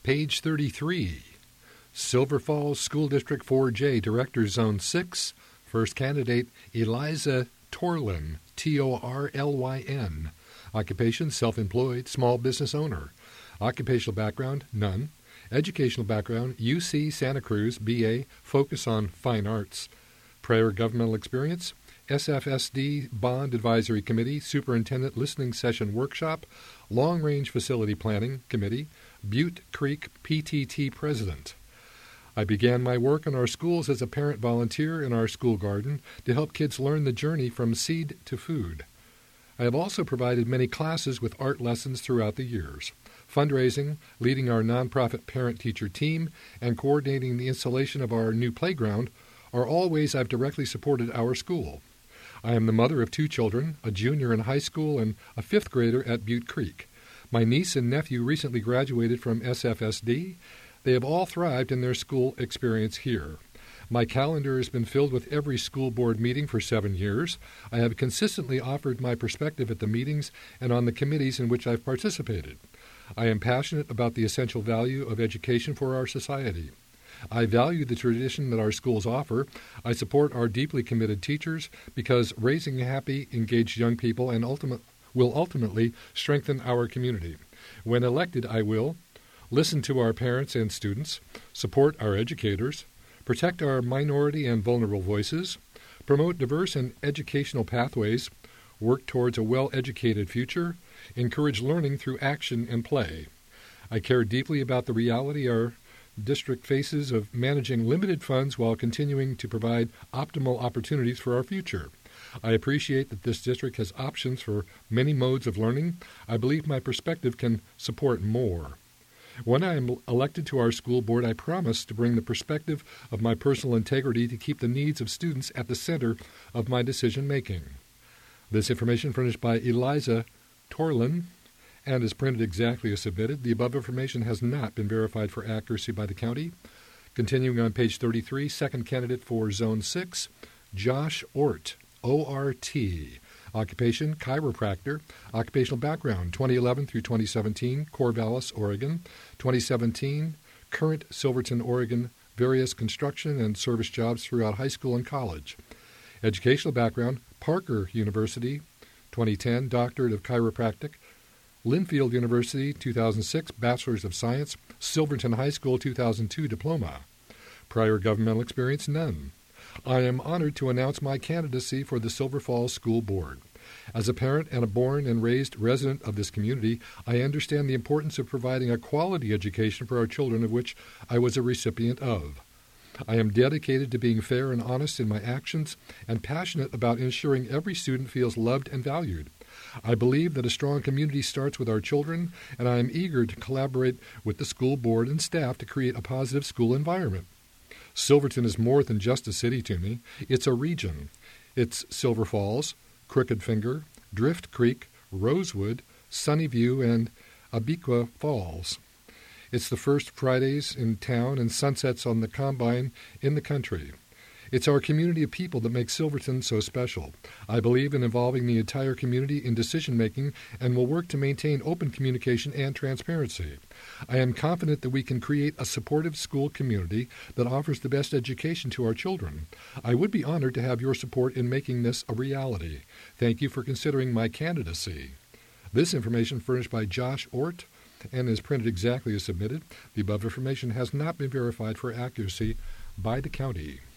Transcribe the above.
Page 33. Silver Falls School District 4J, Director Zone 6. First candidate, Eliza Torlin, Torlyn. Occupation, self-employed, small business owner. Occupational background, none. Educational background, UC Santa Cruz, BA, focus on fine arts. Prior governmental experience, SFSD Bond Advisory Committee, Superintendent Listening Session Workshop, Long Range Facility Planning Committee, Butte Creek PTT President. I began my work in our schools as a parent volunteer in our school garden to help kids learn the journey from seed to food. I have also provided many classes with art lessons throughout the years. Fundraising, leading our nonprofit parent-teacher team, and coordinating the installation of our new playground are all ways I've directly supported our school. I am the mother of 2 children, a junior in high school and a 5th grader at Butte Creek. My niece and nephew recently graduated from SFSD. They have all thrived in their school experience here. My calendar has been filled with every school board meeting for 7 years. I have consistently offered my perspective at the meetings and on the committees in which I've participated. I am passionate about the essential value of education for our society. I value the tradition that our schools offer. I support our deeply committed teachers because raising happy, engaged young people will ultimately strengthen our community. When elected, I will listen to our parents and students, support our educators, protect our minority and vulnerable voices, promote diverse and educational pathways, work towards a well-educated future, encourage learning through action and play. I care deeply about the reality our district faces of managing limited funds while continuing to provide optimal opportunities for our future. I appreciate that this district has options for many modes of learning. I believe my perspective can support more. When I am elected to our school board, I promise to bring the perspective of my personal integrity to keep the needs of students at the center of my decision-making. This information furnished by Eliza Torlin and is printed exactly as submitted. The above information has not been verified for accuracy by the county. Continuing on page 33, second candidate for Zone 6, Josh Ort, O-R-T. Occupation, chiropractor. Occupational background, 2011 through 2017, Corvallis, Oregon. 2017, current Silverton, Oregon, various construction and service jobs throughout high school and college. Educational background, Parker University, 2010, Doctorate of Chiropractic. Linfield University, 2006, Bachelor's of Science. Silverton High School, 2002, Diploma. Prior governmental experience, none. I am honored to announce my candidacy for the Silver Falls School Board. As a parent and a born and raised resident of this community, I understand the importance of providing a quality education for our children, of which I was a recipient of. I am dedicated to being fair and honest in my actions and passionate about ensuring every student feels loved and valued. I believe that a strong community starts with our children, and I am eager to collaborate with the school board and staff to create a positive school environment. Silverton is more than just a city to me. It's a region. It's Silver Falls, Crooked Finger, Drift Creek, Rosewood, Sunnyview, and Abiqua Falls. It's the first Fridays in town and sunsets on the Combine in the country. It's our community of people that makes Silverton so special. I believe in involving the entire community in decision-making and will work to maintain open communication and transparency. I am confident that we can create a supportive school community that offers the best education to our children. I would be honored to have your support in making this a reality. Thank you for considering my candidacy. This information furnished by Josh Ort and is printed exactly as submitted. The above information has not been verified for accuracy by the county.